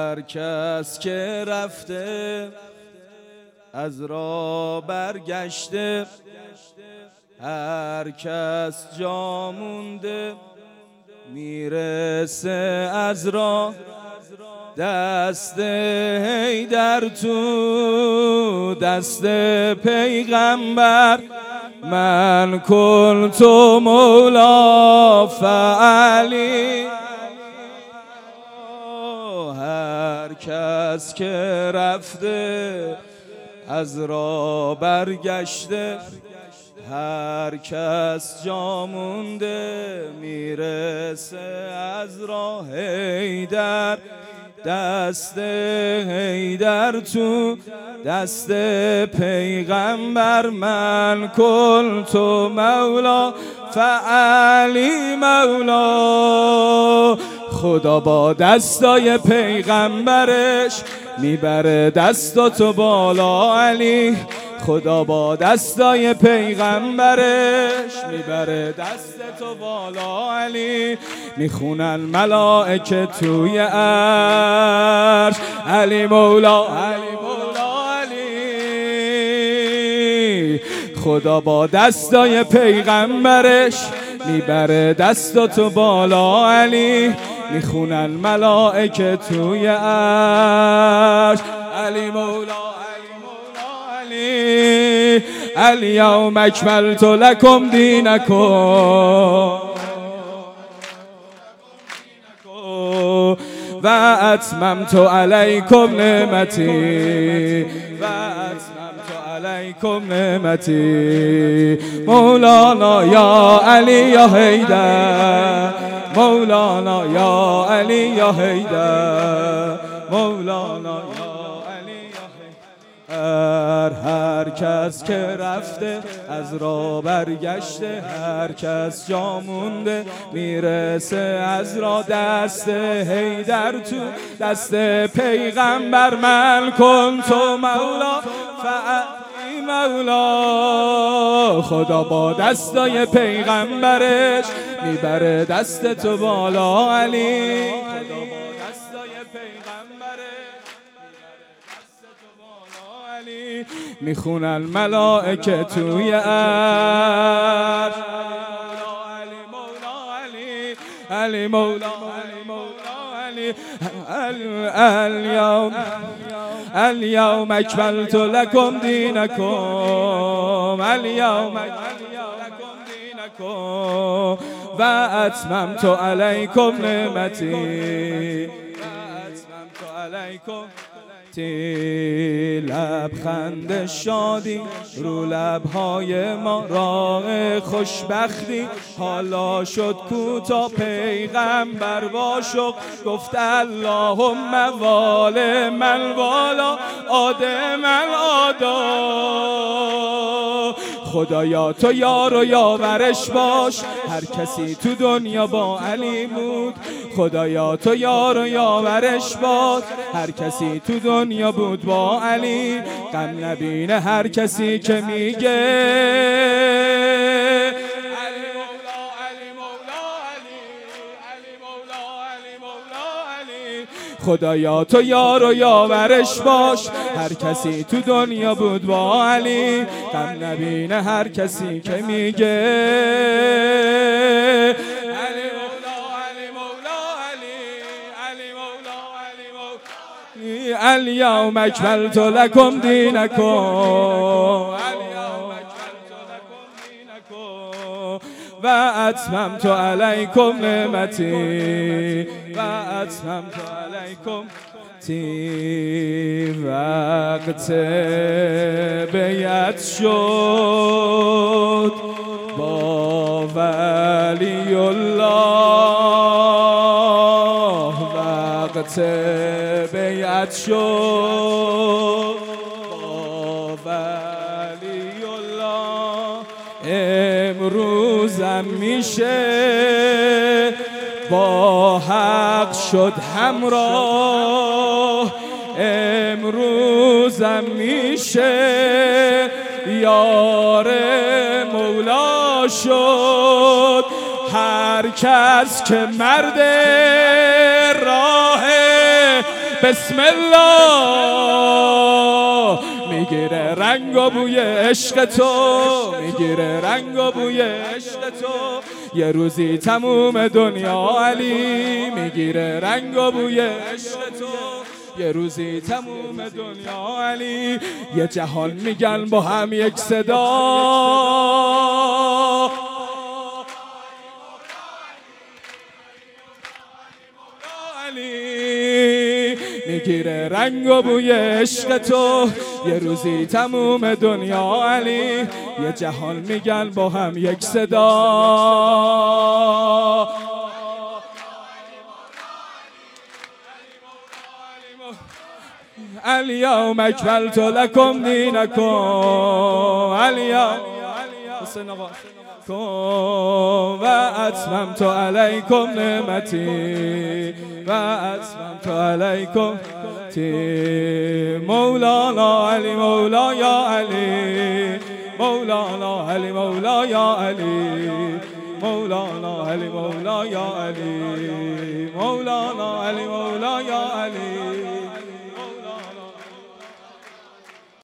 هر کس که رفته از راه برگشته، هر کس جا مونده میرسه از راه. دست حیدر تو دست پیغمبر، من کنت مولا فعلی. هر کس که رفته از راه برگشته، هر کس جا مونده میرسه از راه. حیدر دست حیدر تو دست پیغمبر، من کنت مولا فعلی مولا. خدا با دستای پیغمبرش میبره دستاتو بالا علی. خدا با دستای پیغمبرش میبره دستتو بالا علی. میخونن ملائکه توی عرش علی مولا علی مولا علی. خدا با دستای پیغمبرش میبره دستتو بالا علی. میخونن ملائکه توی عرش علی مولا الیوم اکملت لکم دینکم و اتممت علیکم نعمتی مولانا یا علی یا حیدر، مولانا یا علی یا حیدر، مولانا یا هر کس که رفته از راه برگشته، هر کس جا مونده میرسه از راه. دست حیدر تو دست پیغمبر، من کنت مولا فعلی مولا. خدا با دستای پیغمبرش میبره دست تو بالا علی. میخونن ملائکه توی عرش علی مولا علی. الیوم اکملت لکم دینکم، الیوم لکم دینکم و اتممت علیکم نعمتی لبخند شادی رو لبهای ما، راه خوشبختی حالا شد کوتا. پیغمبر با شوق گفت اللهم وال من والا آدم الادا. خدایا تو یار و یاورش باش، هر کسی تو دنیا با علی بود. خدایا تو یار و یاورش باش، هر کسی تو دنیا بود با علی. غم نبینه هر کسی که میگه خدایا تو یار و یاورش باش، هر کسی تو دنیا بود با علی. غم نبینه هر کسی که میگه الیوم اکملت لکم دینکم و اتممت علیکم نعمتی و اتممت علیکم. وقت بیعت شد با ولی الله، وقت بیعت شد با ولی الله. امروزم میشه با حق شد همراه، امروزم میشه یار مولا شد. هر کس که مرد راه بسم الله میگیره رنگ و بوی عشق تو، میگیره رنگ و بوی عشق تو. یه روزی تموم دنیا علی میگیره رنگ و بوی عشق تو. یه روزی تموم دنیا علی، یه جهان میگن با هم یک صدا. میگیره رنگ و بوی عشق تو. یه روزی تموم دنیا علی، یه جهان میگن با هم یک صدا. الیوم اکملت لکم دینکم، الیوم و اتممت علیکم نعمتی و اتممت علیکم مولانا علی مولایا علی مولانا علی مولایا علی مولانا علی مولایا علی مولانا علی مولایا علی